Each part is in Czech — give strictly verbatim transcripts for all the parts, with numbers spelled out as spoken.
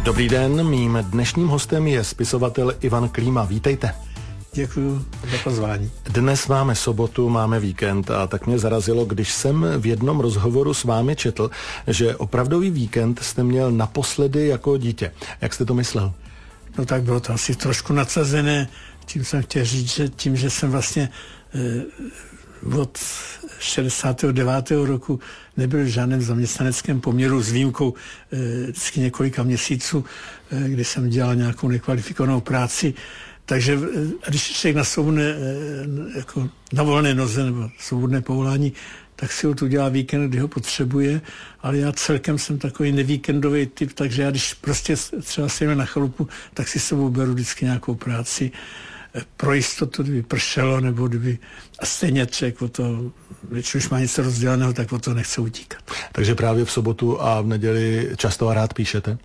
Dobrý den, mým dnešním hostem je spisovatel Ivan Klíma. Vítejte. Děkuji za pozvání. Dnes máme sobotu, máme víkend a tak mě zarazilo, když jsem v jednom rozhovoru s vámi četl, že opravdový víkend jste měl naposledy jako dítě. Jak jste to myslel? No tak bylo to asi trošku nadsazené. Tím jsem chtěl říct, že tím, že jsem vlastně eh, od šedesátého devátého roku nebyl v žádném zaměstnaneckém poměru s výjimkou eh, vždycky několika měsíců, eh, kdy jsem dělal nějakou nekvalifikovanou práci. Takže když je člověk na svobodné, jako na volné noze nebo svobodné povolání, tak si ho tu dělá víkend, kdy ho potřebuje, ale já celkem jsem takový nevíkendový typ, takže já když prostě třeba si na chalupu, tak si s sebou beru vždycky nějakou práci pro jistotu, kdyby pršelo, nebo kdyby a stejně člověk o to, když už má něco rozděleného, tak o to nechce utíkat. Takže právě v sobotu a v neděli často a rád píšete?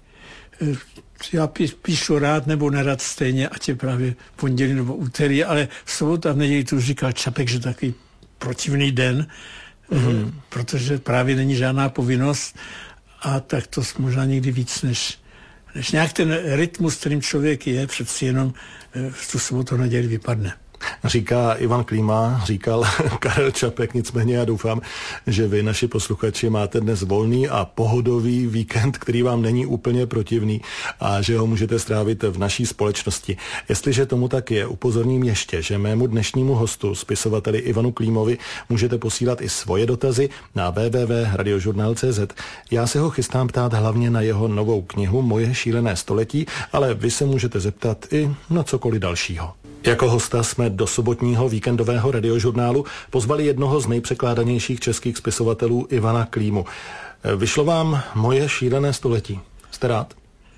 Já píšu rád nebo nerad stejně, ať je právě pondělí nebo úterý, ale v sobotu a v neděli to už říkal Čapek, že takový protivný den, mm. protože právě není žádná povinnost a tak to možná někdy víc než, než nějak ten rytmus, kterým člověk je, přeci jenom v tu sobotu a neděli vypadne. Říká Ivan Klíma, říkal Karel Čapek, nicméně já doufám, že vy, naši posluchači, máte dnes volný a pohodový víkend, který vám není úplně protivný a že ho můžete strávit v naší společnosti. Jestliže tomu tak je, upozorním ještě, že mému dnešnímu hostu, spisovateli Ivanu Klímovi, můžete posílat i svoje dotazy na w w w tečka radiožurnál tečka c z. Já se ho chystám ptát hlavně na jeho novou knihu Moje šílené století, ale vy se můžete zeptat i na cokoliv dalšího. Jako hosta jsme do sobotního víkendového radiožurnálu pozvali jednoho z nejpřekládanějších českých spisovatelů Ivana Klímu. Vyšlo vám Moje šílené století. Jste rád?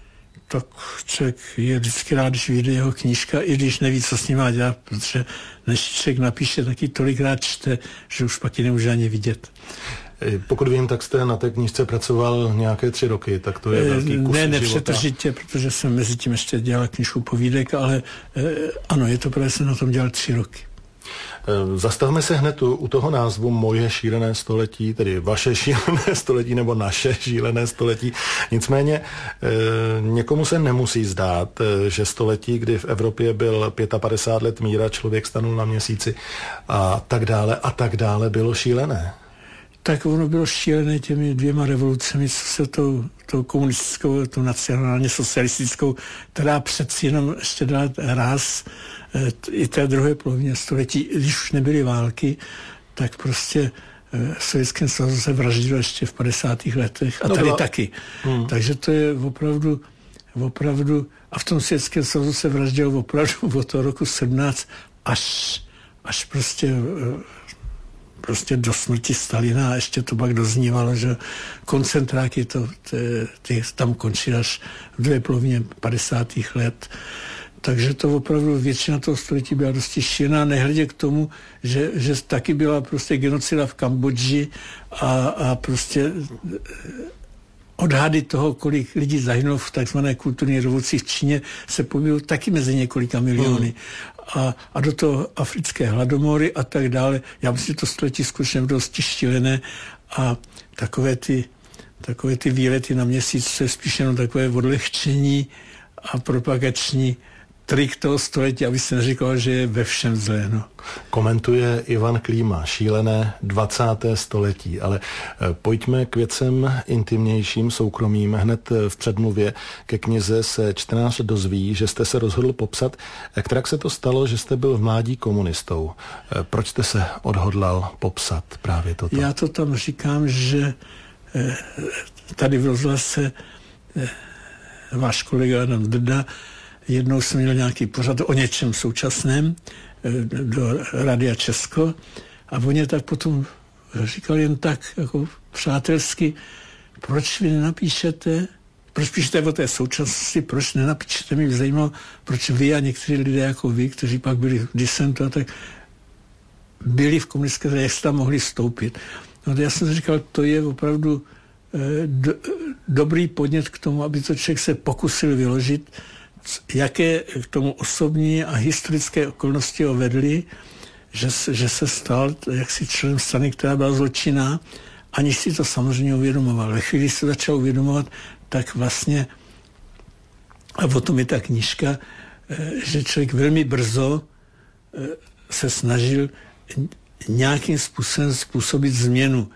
Tak člověk je vždycky rád, když vyjde jeho knížka, i když neví, co s ním má dělat, protože než člověk napíše, taky tolikrát čte, že už pak ji nemůže ani vidět. Pokud vím, tak jste na té knížce pracoval nějaké tři roky, tak to je velký kus Ne, života. nepřetržitě, protože jsem mezi tím ještě dělal knížku povídek, ale eh, ano, je to právě, jsem na tom dělal tři roky. Zastavme se hned u, u toho názvu Moje šílené století, tedy vaše šílené století nebo naše šílené století. Nicméně e, někomu se nemusí zdát, e, že století, kdy v Evropě byl padesát pět let míra, člověk stanul na měsíci a tak dále a tak dále, bylo šílené. Tak ono bylo šílené těmi dvěma revolucemi, co se tou, tou komunistickou, tou nacionálně socialistickou, která přeci jenom ještě dala ráz e, i té druhé polovině století, když už nebyly války, tak prostě e, v Sovětském svazu se vraždilo ještě v padesátých letech a no tady byla... taky. Hmm. Takže to je opravdu, opravdu, a v tom Sovětském svazu se vraždilo opravdu od toho roku sedmnáct až, až prostě... E, prostě do smrti Stalina a ještě to pak doznívalo, že koncentráky to, ty, ty tam končí až v druhé polovině padesátých let. Takže to opravdu většina toho století byla dosti šílená, nehledě k tomu, že, že taky byla prostě genocida v Kambodži a, a prostě odhady toho, kolik lidí zahynulo v takzvané kulturní revoluci v Číně, se pobylo taky mezi několika miliony. Hmm. A, a do toho africké hladomory a tak dále. Já myslím, že to století skutečně bylo dosti šílené a takové ty, takové ty výlety na měsíc se spíš jenom takové odlehčení a propagační trik toho století, aby se neříkalo, že je ve všem zlé. No. Komentuje Ivan Klíma, šílené dvacáté století, ale pojďme k věcem intimnějším, soukromým. Hned v předmluvě ke knize se čtenář dozví, že jste se rozhodl popsat, jak se to stalo, že jste byl v mládí komunistou. Proč jste se odhodlal popsat právě toto? Já to tam říkám, že tady v rozhlase váš kolega Adam Drda jednou jsem měl nějaký pořad o něčem současném do Radia Česko a oni tak potom říkal jen tak jako přátelsky, proč vy nenapíšete, proč píšete o té současnosti, proč nenapíšete, mě zajímalo, proč vy a někteří lidé jako vy, kteří pak byli v disentu a tak, byli v komunistické straně, jak jste tam mohli vstoupit. No já jsem si říkal, to je opravdu eh, do, dobrý podnět k tomu, aby to člověk se pokusil vyložit, jaké k tomu osobní a historické okolnosti ho vedly, že, že se stal jaksi členem strany, která byla zločinná, aniž si to samozřejmě uvědomoval. Ve chvíli se začal uvědomovat, tak vlastně A o tom je ta knížka, že člověk velmi brzo se snažil nějakým způsobem způsobit změnu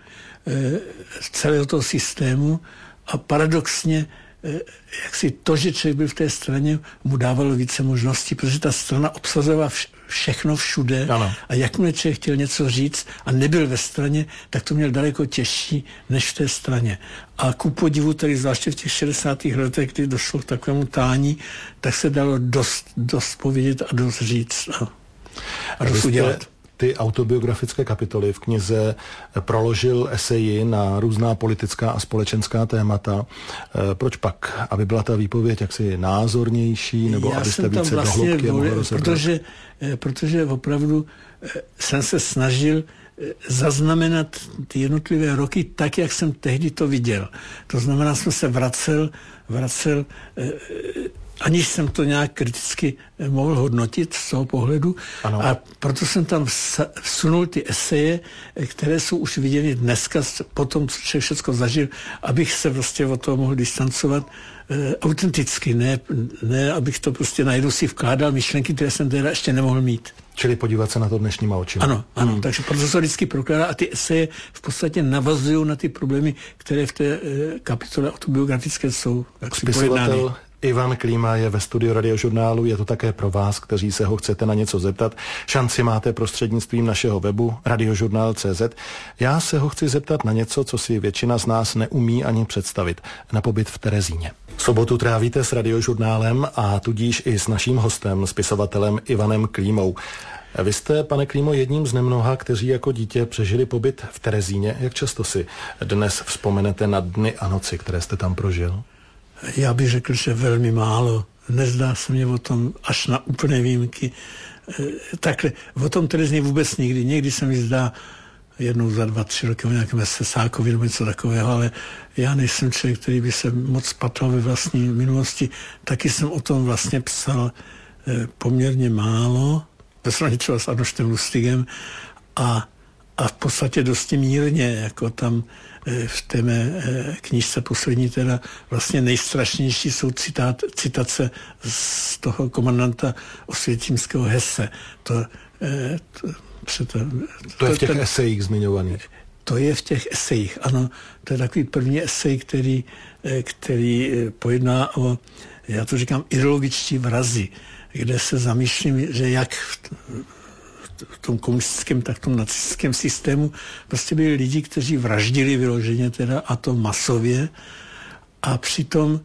celého toho systému a paradoxně jak si to, že člověk byl v té straně, mu dávalo více možností, protože ta strana obsazovala všechno všude ano. A jakmile člověk chtěl něco říct a nebyl ve straně, tak to měl daleko těžší než v té straně. A ku podivu, tady zvláště v těch šedesátých letech, kdy došlo k takovému tání, tak se dalo dost, dost povědět a dost říct a, a dost udělat. Ty autobiografické kapitoly v knize proložil eseji na různá politická a společenská témata. Proč pak? Aby byla ta výpověď jaksi názornější, nebo Já abyste více vlastně dohloubky mohli rozebrat? Protože, protože opravdu jsem se snažil zaznamenat ty jednotlivé roky tak, jak jsem tehdy to viděl. To znamená, jsem se vracel, vracel aniž jsem to nějak kriticky mohl hodnotit z toho pohledu. Ano. A proto jsem tam vsunul ty eseje, které jsou už viděny dneska, po tom, co člověk všechno zažil, abych se prostě od toho mohl distancovat e, autenticky, ne, ne abych to prostě najednou si vkládal myšlenky, které jsem teda ještě nemohl mít. Čili podívat se na to dnešníma očima. Ano, ano, hmm. takže proto se vždycky prokládá a ty eseje v podstatě navazují na ty problémy, které v té e, kapitole autobiografické jsou. Spisovatel Ivan Klíma je ve studiu Radiožurnálu, je to také pro vás, kteří se ho chcete na něco zeptat. Šanci máte prostřednictvím našeho webu radiožurnál tečka cé zet. Já se ho chci zeptat na něco, co si většina z nás neumí ani představit. Na pobyt v Terezíně. Sobotu trávíte s Radiožurnálem a tudíž i s naším hostem, spisovatelem Ivanem Klímou. Vy jste, pane Klímo, jedním z nemnoha, kteří jako dítě přežili pobyt v Terezíně. Jak často si dnes vzpomenete na dny a noci, které jste tam prožil? Já bych řekl, že velmi málo. Nezdá se mě o tom až na úplné výjimky. Takhle, o tom Terezíně vůbec nikdy. Někdy se mi zdá jednou za dva, tři roky o nějakém sesákovi nebo něco takového, ale já nejsem člověk, který by se moc patral ve vlastní minulosti. Taky jsem o tom vlastně psal poměrně málo, ve srovnání třeba s Arnoštem Lustigem a, a v podstatě dosti mírně, jako tam v té mé knížce poslední teda vlastně nejstrašnější jsou citát, citace z toho komandanta osvětímského Hesse. To, to, to, to je v těch ten, esejích zmiňovaných. To je v těch esejích, ano. To je takový první esej, který, který pojedná o, já to říkám, ideologičtí vrazi, kde se zamýšlím, že jak v, v tom komunistickém, tak v tom nacistickém systému prostě byli lidi, kteří vraždili vyloženě teda, a to masově, a přitom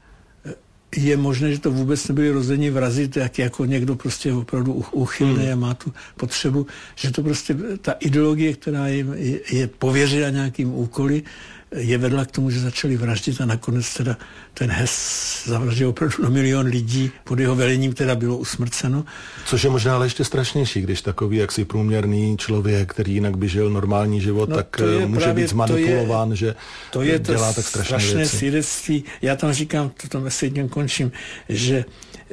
je možné, že to vůbec nebyli rozdělení vrazi, tak jako někdo prostě opravdu úchylný hmm. a má tu potřebu, že to prostě ta ideologie, která je, je, je pověřila nějakým úkoly, je vedla k tomu, že začali vraždit a nakonec teda ten Hess zavraždil opravdu na milion lidí, pod jeho velením teda bylo usmrceno. Což je možná ale ještě strašnější, když takový jaksi průměrný člověk, který jinak by žil normální život, no, tak může být zmanipulován, to je, že to je dělá tak strašné strašné věci. Svědectví. Já tam říkám, to tam asi jedním končím, že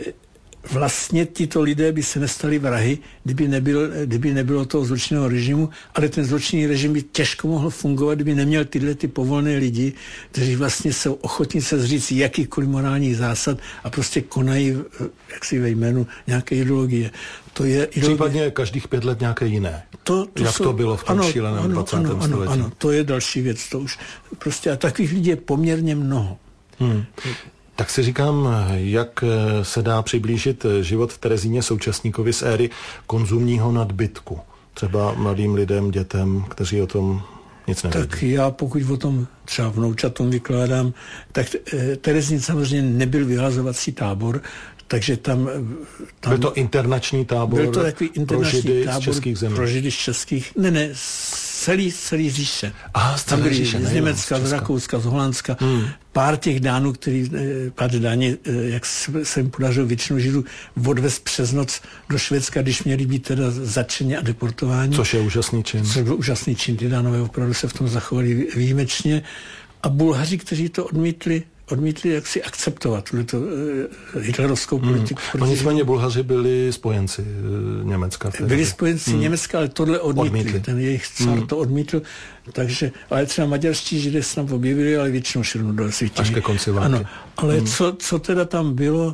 vlastně tito lidé by se nestali vrahy, kdyby, nebyl, kdyby nebylo toho zločinného režimu, ale ten zločinný režim by těžko mohl fungovat, kdyby neměl tyhle ty povolné lidi, kteří vlastně jsou ochotní se zříct jakýchkoliv morálních zásad a prostě konají jaksi ve jménu nějaké ideologie. To je ideologie. Případně každých pět let nějaké jiné. To, to Jak jsou, to bylo v tom ano, šíleném ano, dvacátém ano, století. Ano, to je další věc. To už prostě, a takových lidí je poměrně mnoho. Hmm. Tak si říkám, jak se dá přiblížit život v Terezíně současníkovi z éry konzumního nadbytku. Třeba mladým lidem, dětem, kteří o tom nic nevědí. Tak já pokud o tom třeba vnoučatům vykládám, tak Terezín samozřejmě nebyl vyhlazovací tábor, takže tam, tam... Byl to internační tábor byl to takový internační pro Židy tábor z českých zemí? Pro Židy z českých, ne, ne, celý, celý říše. Aha, z celé říše, z Německa, z, z Rakouska, z Holandska. Hmm. Pár těch Dánů, který, pár Dáni, jak se jim podařilo většinu Židů odvést přes noc do Švédska, když měli být teda zatčeni a deportováni. Což je úžasný čin. Což byl úžasný čin. Ty Dánové opravdu se v tom zachovali výjimečně. A Bulhaři, kteří to odmítli, odmítli jak si akceptovat tuto uh, hitlerovskou politiku. Hmm. No nicméně Bulhaři byli spojenci uh, Německa. Byli spojenci hmm. Německa, ale tohle odmítli. odmítli. Ten jejich car hmm. to odmítl. Takže, ale třeba maďarští Židé se tam objevili, ale většinou širnou do světí. Až ke konci války. Ano, ale hmm. co, co teda tam bylo,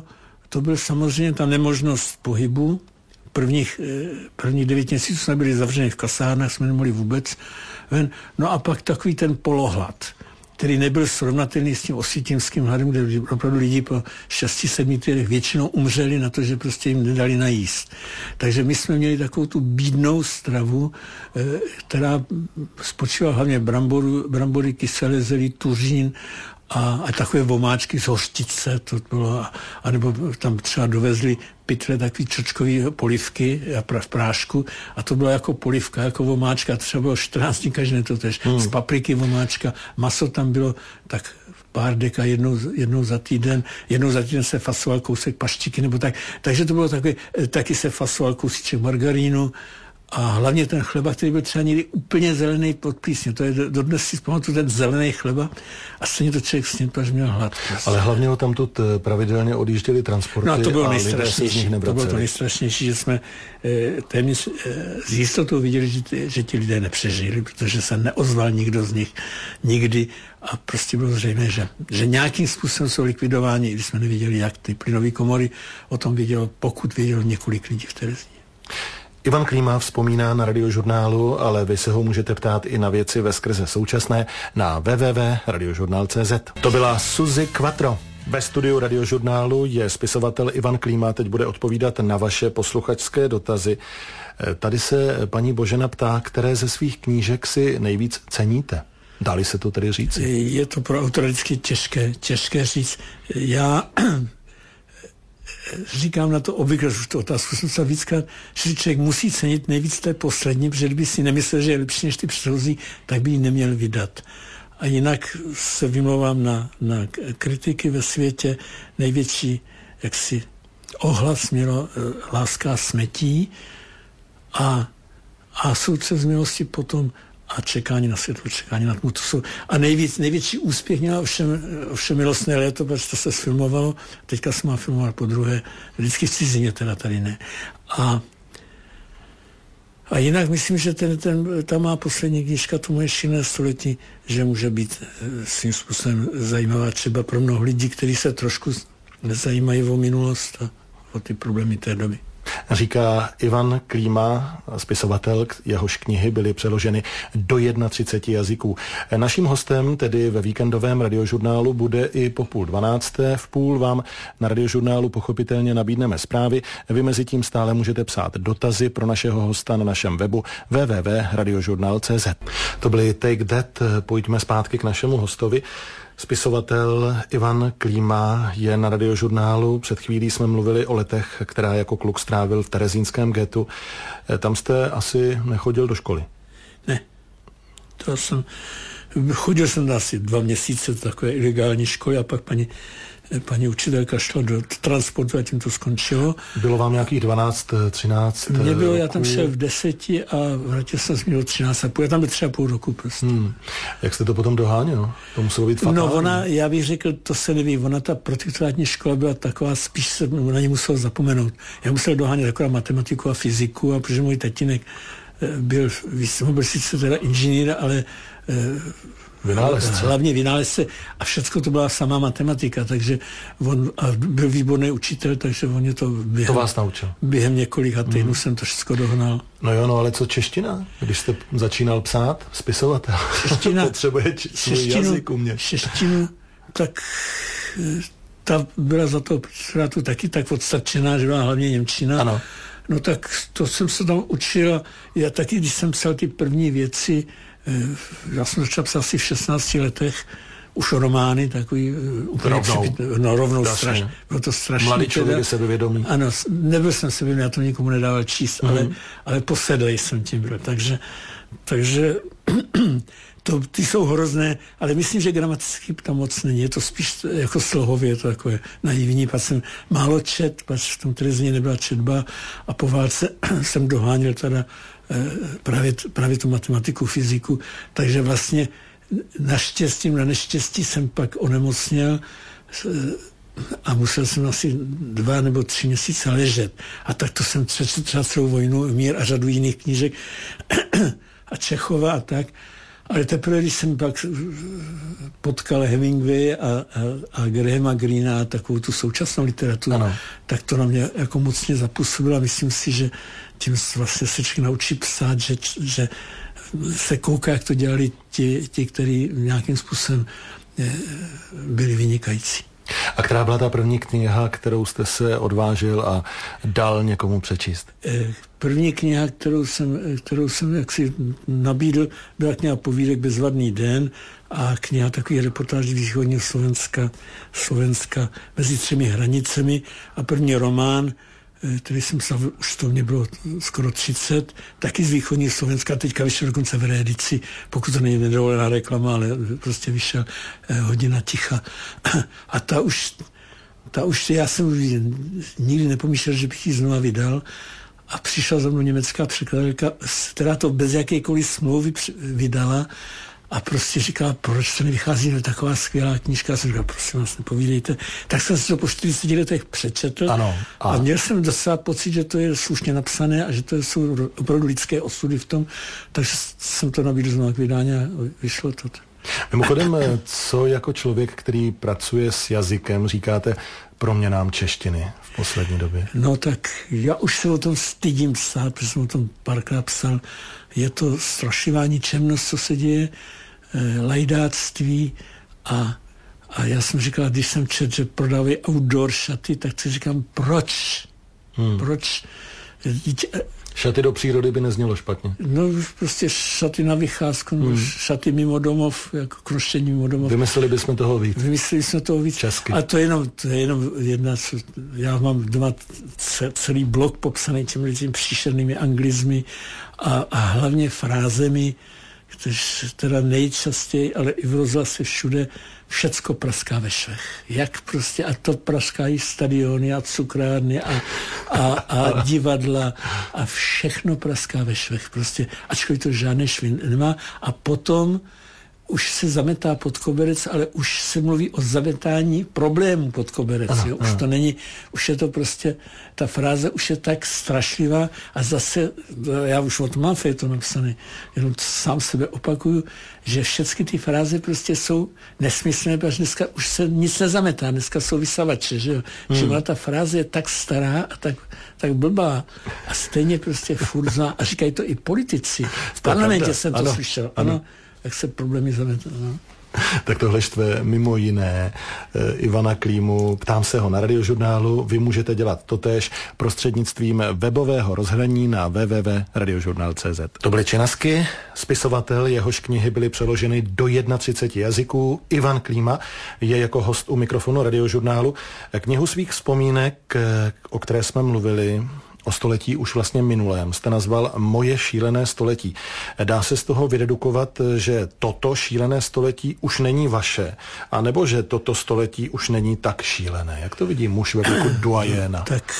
to byl samozřejmě ta nemožnost pohybu. Prvních, prvních devět měsíců jsme byli zavřeni v kasárnách, jsme nemohli vůbec ven. No a pak takový ten polohlad, který nebyl srovnatelný s tím osvětimským hladem, kde opravdu lidi po šesti sedmi týdnech většinou umřeli na to, že prostě jim nedali najíst. Takže my jsme měli takovou tu bídnou stravu, která spočívala hlavně bramboru, brambory, kyselé zelí, tuřín a, a takové vomáčky z hořčice, to bylo, anebo tam třeba dovezli pytle takový čočkový polivky v prášku a to byla jako polivka, jako vomáčka, třeba bylo čtrnáct dní každý to tež, hmm. z papriky vomáčka, maso tam bylo tak pár deka jednou, jednou za týden, jednou za týden se fasoval kousek paštiky nebo tak, takže to bylo takový, taky se fasoval kousíček margarínu a hlavně ten chleba, který byl třeba někdy úplně zelený pod plísně. To je dodnes si pamatuju ten zelený chleba a stejně to člověk sněd, až měl hlad. Ale hlavně ho tam tu pravidelně odjížděli transporty. No a to bylo a nejstrašnější. To bylo to nejstrašnější, že jsme e, téměř e, s jistotou viděli, že, ty, že ti lidé nepřežili, protože se neozval nikdo z nich nikdy a prostě bylo zřejmé, že, že nějakým způsobem jsou likvidováni, i když jsme nevěděli, jak ty plynové komory, o tom vědělo, pokud vědělo několik lidí v Terezíně. Ivan Klíma vzpomíná na Radiožurnálu, ale vy se ho můžete ptát i na věci veskrze současné na w w w tečka radiožurnál tečka c z. To byla Suzy Quattro. Ve studiu Radiožurnálu je spisovatel Ivan Klíma, teď bude odpovídat na vaše posluchačské dotazy. Tady se paní Božena ptá, které ze svých knížek si nejvíc ceníte. Dali se to tedy říct? Je to pro autora vždycky těžké, těžké říct. Já říkám na to obvykle, už tu otázku jsem se víckrát, že člověk musí cenit nejvíc té poslední, protože kdyby si nemyslel, že je lepší než ty předchozí, tak by ji neměl vydat. A jinak se vymlouvám na, na kritiky ve světě. Největší jaksi ohlas mělo Láska a smetí a, a Soudce z milosti potom a Čekání na světlo, Čekání na tmu. To jsou, a nejvíc, největší úspěch měla ovšem, ovšem Milostné léto, protože to se sfilmovalo. Teďka se má filmovat po druhé, vždycky v cizině, teda tady ne. A, a jinak myslím, že ten, ten, ta má poslední knížka, to moje šílené století, že může být svým způsobem zajímavá třeba pro mnoho lidí, kteří se trošku nezajímají o minulost a o ty problémy té doby. Říká Ivan Klíma, spisovatel, jehož knihy byly přeloženy do třiceti jednoho jazyků. Naším hostem tedy ve víkendovém Radiožurnálu bude i po půl dvanácté. V půl vám na Radiožurnálu pochopitelně nabídneme zprávy. Vy mezi tím stále můžete psát dotazy pro našeho hosta na našem webu w w w tečka radiožurnál tečka c z. To byly Take That. Pojďme zpátky k našemu hostovi. Spisovatel Ivan Klíma je na Radiožurnálu. Před chvílí jsme mluvili o letech, která jako kluk strávil v terezínském ghettu. Tam jste asi nechodil do školy? Ne. To jsem, chodil jsem asi dva měsíce do takové ilegální školy a pak paní, paní učitelka šla do transportu a tím to skončilo. Bylo vám nějakých dvanáct, třináct Mně bylo, já tam šel v deseti a vrátil jsem se do třináct a půl. Já tam byl třeba půl roku prostě. Hmm. Jak jste to potom doháněl? To muselo být fatální. No ona, já bych řekl, to se neví, ona ta protektorátní škola byla taková, spíš se na ní musel zapomenout. Já musel dohánět taková matematiku a fyziku, a protože můj tatínek byl, byl sice teda inženýr, ale vynálezce. Hlavně vynálezce a všecko to byla samá matematika, takže on a byl výborný učitel, takže on je to během, to vás naučil. Během několika týdnů mm. jsem to všechno dohnal. No jo, no ale co čeština? Když jste začínal psát, spisovatel, čeština, potřebuje č- svůj jazyk umět. Češtinu, tak ta byla za to tu taky tak odstačená, že byla hlavně němčina. Ano. No tak to jsem se tam učil. Já taky, když jsem psal ty první věci, já jsem začal psát asi v šestnácti letech už romány, takový úplně rovnou, přepit, no rovnou strašně. Bylo to strašně. Mladý člověk je sebevědomý. Ano, nebyl jsem sebevědomý, já to nikomu nedával číst, mm. ale, ale posedlej jsem tím byl. Takže, takže to, ty jsou hrozné, ale myslím, že gramaticky tam moc není. Je to spíš jako slohově, je to takové naivní. Pak jsem málo čet, pak v tom Terezíně nebyla četba a po válce jsem doháněl teda Právě, právě tu matematiku, fyziku, takže vlastně naštěstí, na neštěstí jsem pak onemocněl a musel jsem asi dva nebo tři měsíce ležet. A tak to jsem přečetl třeba celou Vojnu, Mír a řadu jiných knížek a Čechova a tak. Ale teprve, když jsem pak potkal Hemingway a, a, a Grahama Greena a takovou tu současnou literaturu, ano. tak to na mě jako mocně zapůsobilo a myslím si, že tím vlastně se člověk naučí psát, že, že se kouká, jak to dělali ti, ti kteří nějakým způsobem byli vynikající. A která byla ta první kniha, kterou jste se odvážil a dal někomu přečíst? První kniha, kterou jsem, kterou jsem jaksi nabídl, byla kniha Povídek Bezvadný den a kniha takových reportáží východního Slovenska, Slovenska mezi třemi hranicemi a první román, který jsem psal, už to mě bylo skoro třicet, taky z východního Slovenska, teďka vyšel dokonce v reedici, pokud to není nedovolená reklama, ale prostě vyšel Hodina ticha. A ta už, ta už, já jsem nikdy nepomýšlel, že bych ji znova vydal a přišla za mnou německá překladatelka, která to bez jakékoliv smlouvy vydala a prostě říkala, proč to nevychází taková skvělá knížka. Já jsem říkal, prosím vás, nepovídejte. Tak jsem si to po čtyřiceti letech přečetl ano, a... a měl jsem docela pocit, že to je slušně napsané a že to jsou opravdu lidské osudy v tom, takže jsem to nabídl znovu k vydání a vyšlo to. Mimochodem, co jako člověk, který pracuje s jazykem, říkáte proměnám češtiny v poslední době? No tak já už se o tom stydím psát, protože jsem o tom párkrát psal. Je to strašlivá ničemnost, co se děje, eh, lajdáctví a, a já jsem říkal, když jsem četl, že prodávají outdoor šaty, tak si říkám, proč? Hmm. Proč? Dítě, šaty do přírody by neznělo špatně. No prostě šaty na vycházku, hmm. šaty mimo domov, jako kroštění mimo domov. Vymysleli bychom toho víc. Vymysleli jsme toho víc. Česky. A to je jenom, to je jenom jedna, co, já mám doma celý blok popsaný těmi těmi příšernými anglizmy a, a hlavně frázemi, které teda nejčastěji, ale i v rozhlase všude, všecko praská ve švech. Jak prostě, a to praskají stadiony a cukrárny a, a, a divadla a všechno praská ve švech. Prostě, ačkoliv to žádné švy nemá. A potom už se zametá pod koberec, ale už se mluví o zametání problémů pod koberec. Ano, jo? Už ano. to není, už je to prostě, ta fráze už je tak strašlivá a zase, já už o tom mám to napsané, jenom sám sebe opakuju, že všechny ty fráze prostě jsou nesmyslné, protože dneska už se nic nezametá, dneska jsou vysavače, že jo. Hmm. Že má ta fráze je tak stará a tak, tak blbá a stejně prostě furt zná, a říkají to i politici. V parlamentě jsem to ano, slyšel, ano. ano. Jak se problémy zametá, no. Tak tohle štve mimo jiné e, Ivana Klímu. Ptám se ho na Radiožurnálu. Vy můžete dělat totéž prostřednictvím webového rozhraní na w w w tečka radiožurnál tečka c z. To byly Činasky, spisovatel, jehož knihy byly přeloženy do třiceti jednoho jazyků. Ivan Klíma je jako host u mikrofonu Radiožurnálu. Knihu svých vzpomínek, o které jsme mluvili, o století už vlastně minulém, jste nazval Moje šílené století. Dá se z toho vydedukovat, že toto šílené století už není vaše, anebo že toto století už není tak šílené? Jak to vidí muž jako duajéna? Tak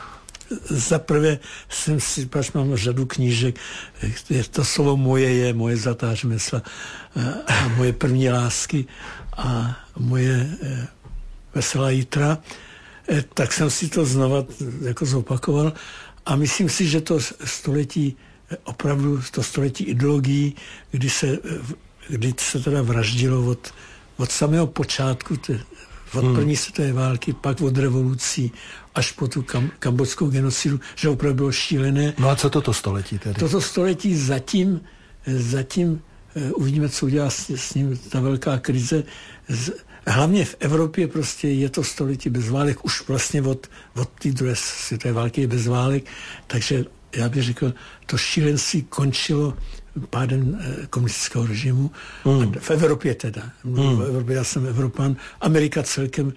zaprvé jsem si, pač mám řadu knížek, to slovo moje je, moje zlatá řemesla a moje první lásky a moje veselá jítra, tak jsem si to znova jako zopakoval a myslím si, že to století, opravdu to století ideologií, kdy se, kdy se teda vraždilo od, od samého počátku, od hmm. první světové války, pak od revolucí, až po tu kam, kambodskou genocidu, že opravdu bylo šílené. No a co toto století tedy? Toto století zatím, zatím uvidíme, co udělá s, s ním ta velká krize. Hlavně v Evropě prostě je to století bez válek, už vlastně od, od té druhé světové války je bez válek, takže já bych řekl, to šílenství končilo pádem komunistického režimu. Mm. V Evropě teda. Mm. V Evropě, já jsem Evropan. Amerika celkem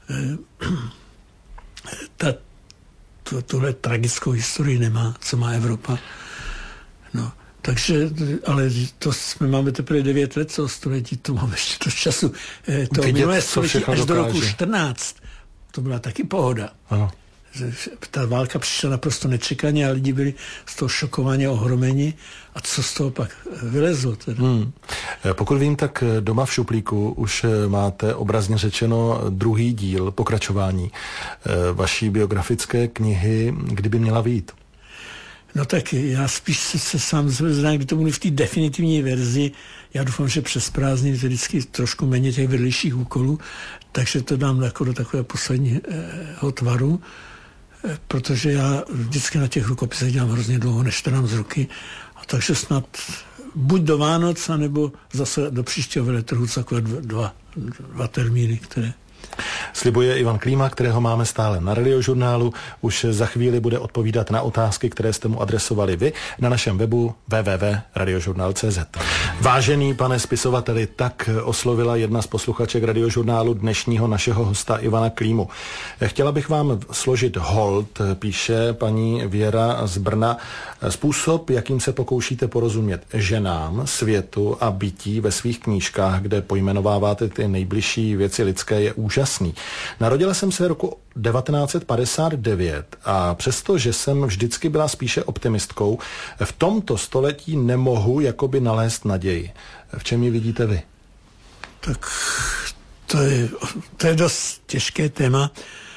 ta, to, tuhle tragickou historii nemá, co má Evropa. No. Takže, ale to jsme, máme teprve devět let, co století, to máme ještě to času. To Vidět, minulé století až dokáže. do roku čtrnáct, to byla taky pohoda. Ano. Ta válka přišla naprosto nečekaně a lidi byli z toho šokovaně ohromeni. A co z toho pak vylezlo? Teda? Hmm. Pokud vím, tak doma v šuplíku už máte obrazně řečeno druhý díl, pokračování vaší biografické knihy, kdyby měla vyjít. No tak já spíš se, se sám znám, kdy to bude v té definitivní verzi. Já doufám, že přes prázdniny vždycky trošku méně těch vedlejších úkolů, takže to dám jako do takového posledního tvaru, protože já vždycky na těch rukopisech dělám hrozně dlouho, než to dám z ruky. A takže snad buď do Vánoc, nebo zase do příštího veletrhu, takové dva, dva termíny, které... Slibuje Ivan Klíma, kterého máme stále na Radiožurnálu. Už za chvíli bude odpovídat na otázky, které jste mu adresovali vy na našem webu w w w tečka radiožurnál tečka c z. Vážený pane spisovateli, tak oslovila jedna z posluchaček Radiožurnálu dnešního našeho hosta Ivana Klímu. Chtěla bych vám složit hold, píše paní Věra z Brna. Způsob, jakým se pokoušíte porozumět ženám, světu a bytí ve svých knížkách, kde pojmenováváte ty nejbližší věci lidské, je úžasný. Narodila jsem se roku devatenáct set padesát devět a přesto, že jsem vždycky byla spíše optimistkou, v tomto století nemohu jakoby nalézt naději. V čem ji vidíte vy? Tak to je, to je dost těžké téma.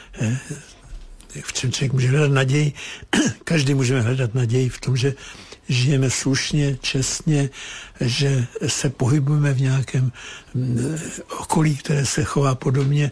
V čem člověk může hledat naději? Každý můžeme hledat naději v tom, že žijeme slušně, čestně, že se pohybujeme v nějakém okolí, které se chová podobně.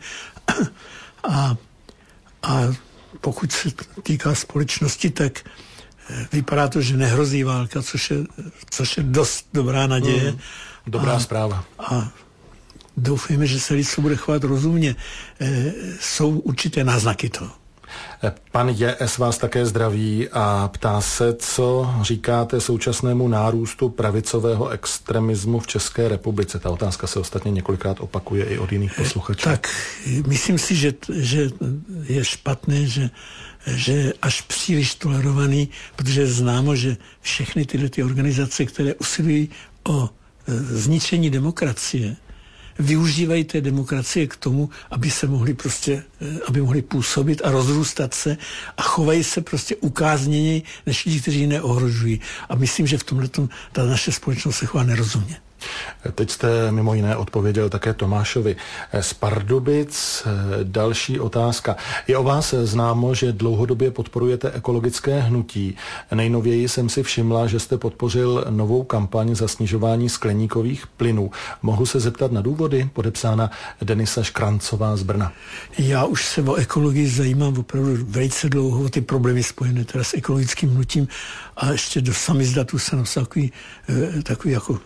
A, a pokud se týká společnosti, tak vypadá to, že nehrozí válka, což je, což je dost dobrá naděje. Mm, dobrá a, zpráva. A doufejme, že se lidstvo bude chovat rozumně. E, jsou určité náznaky toho. Pan J S vás také zdraví a ptá se, co říkáte současnému nárůstu pravicového extremismu v České republice. Ta otázka se ostatně několikrát opakuje i od jiných posluchačů. Tak myslím si, že, že je špatné, že, že je až příliš tolerovaný, protože je známo, že všechny tyhle ty organizace, které usilují o zničení demokracie, využívají té demokracie k tomu, aby se mohli prostě, aby mohli působit a rozrůstat se a chovají se prostě ukázněněji než lidi, kteří ji neohrožují. A myslím, že v tomhletom ta naše společnost se chová nerozumně. Teď jste mimo jiné odpověděl také Tomášovi z Pardubic. Další otázka. Je o vás známo, že dlouhodobě podporujete ekologické hnutí. Nejnověji jsem si všimla, že jste podpořil novou kampaň za snižování skleníkových plynů. Mohu se zeptat na důvody? Podepsána Denisa Škrancová z Brna. Já už se o ekologii zajímám opravdu velice dlouho, o ty problémy spojené teda s ekologickým hnutím a ještě do samizdatu jsem napsal takový, takový jako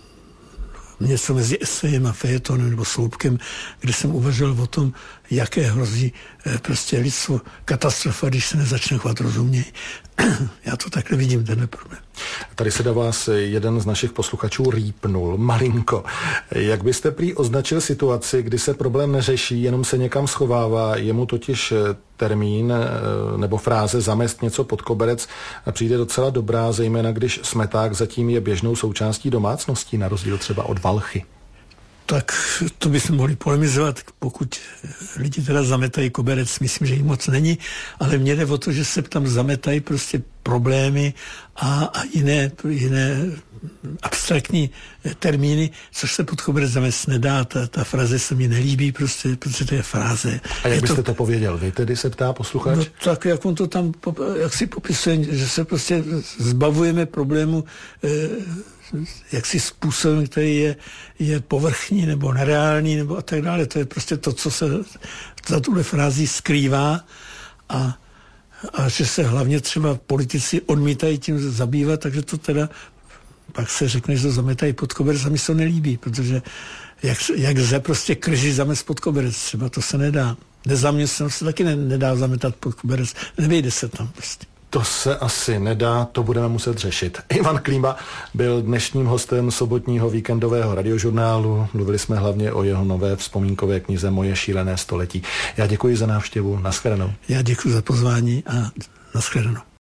něco mezi esejem a fejetonem nebo sloupkem, kde jsem uvažoval o tom, jaké hrozí prostě lidstvo katastrofa, když se nezačne chovat rozumněji. Já to takhle vidím, tenhle problém. Tady se do vás jeden z našich posluchačů rýpnul, malinko. Jak byste prý označil situaci, kdy se problém neřeší, jenom se někam schovává, je mu totiž termín nebo fráze zamést něco pod koberec přijde docela dobrá, zejména když smeták zatím je běžnou součástí domácností, na rozdíl třeba od valchy. Tak to bychom mohli polemizovat, pokud lidi teda zametají koberec, myslím, že jich moc není, ale mně jde o to, že se tam zametají prostě problémy a, a jiné, jiné abstraktní termíny, což se pod koberec zamést nedá. Ta, ta fraze se mi nelíbí, prostě, protože to je fráze. A jak je byste to, to pověděl? Vy tedy se ptá posluchač? No tak, jak on to tam, jak si popisuje, že se prostě zbavujeme problému eh, jaksi způsobem, který je, je povrchní nebo nereálný nebo a tak dále. To je prostě to, co se za tuhle frází skrývá a, a že se hlavně třeba politici odmítají tím zabývat, takže to teda pak se řekne, že to zametají pod koberec a mi se to nelíbí, protože jak, jak lze prostě krži zamést pod koberec, třeba to se nedá. Nezaměstnanost se taky nedá zametat pod koberec, nevejde se tam prostě. To se asi nedá, to budeme muset řešit. Ivan Klíma byl dnešním hostem sobotního víkendového radiožurnálu. Mluvili jsme hlavně o jeho nové vzpomínkové knize Moje šílené století. Já děkuji za návštěvu, nashledanou. Já děkuji za pozvání a nashledanou.